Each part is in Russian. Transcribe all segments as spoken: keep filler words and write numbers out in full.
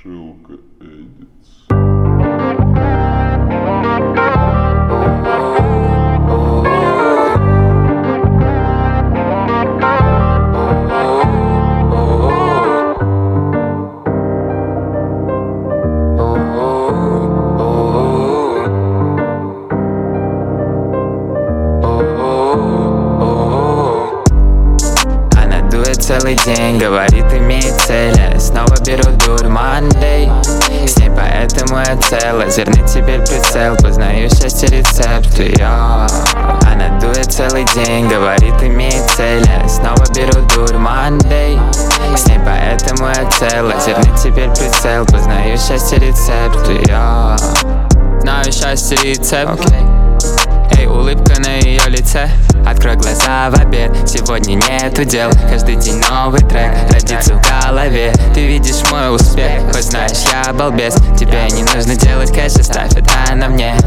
Шилка Эдитс. Целый день говорит, имеет цели. Снова беру дур Monday. С ней поэтому я цел. Лазерный теперь прицел. Познаю счастье рецепт. Йо. Она дует целый день, говорит, имеет цели. Снова беру дур Monday. С ней поэтому я цел. Лазерный теперь прицел. Познаю счастье рецепт. Йо. Знаю счастье рецепт. Эй, улыбка на ее лице. Открой глаза в обед, сегодня нету дел. Каждый день новый трек родится в голове. Ты видишь мой успех, хоть знаешь, я балбес. Тебе не нужно делать кэш, оставь это на мне.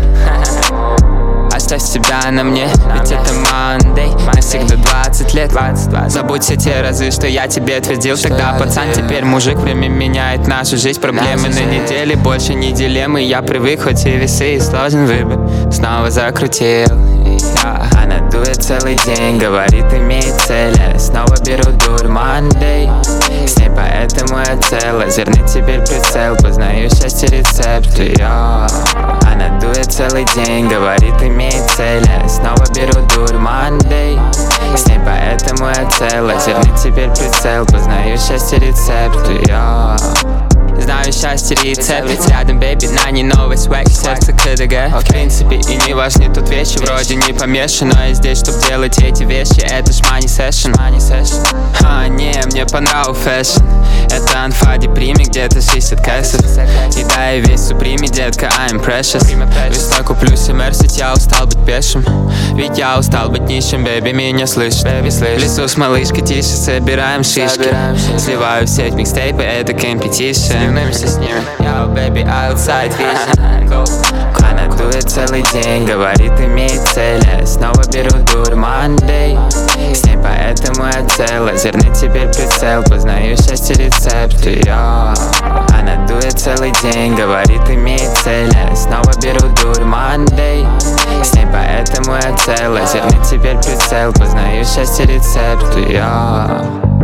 Оставь себя на мне, ведь это Monday. Навсегда двадцать лет. Забудь все те разы, что я тебе твердил. Тогда пацан, теперь мужик. Время меняет нашу жизнь. Проблемы на неделе, больше не дилеммы. Я привык, хоть и весы, и сложен выбор. Снова закрутил. Она дует целый день, говорит, имеет цели. Снова беру дур Monday. С ней поэтому я цел. Лазерный теперь прицел. Познаю счастье рецепт. Йо. Она дует целый день, говорит, имеет цели. Снова беру дур Monday. С ней поэтому я цел. Лазерный теперь прицел. Познаю счастье рецепт. Йо. Знаю счастье рецепт, ведь рядом, бэйби, на ней новый свэг. Сердце КДГ, в принципе, и не важны тут вещи. Вроде не помешан, но я здесь, чтоб делать эти вещи. Это ж money session. А, не, мне понравился фэшн. Это анфа деприме, где-то шестьдесят кэсов. И да, я весь суприме, детка, I'm precious. Весной куплю себе мерсить, я устал быть пешим. Ведь я устал быть нищим, бэйби, меня слышит. В лесу с малышкой тише, собираем шишки. Сливаю в сеть микстейпы, это компетишн. С ними. Yo, baby, outside vision. Она дует целый день, говорит, имеет цели. Снова беру дур Monday. С ней поэтому я цел. Лазерный теперь прицел. Познаю счастье рецепт. Йо. Она дует целый день, говорит, имеет цели. Снова беру дур Monday. С ней поэтому я цел. Лазерный теперь прицел. Познаю счастье рецепт. Йо.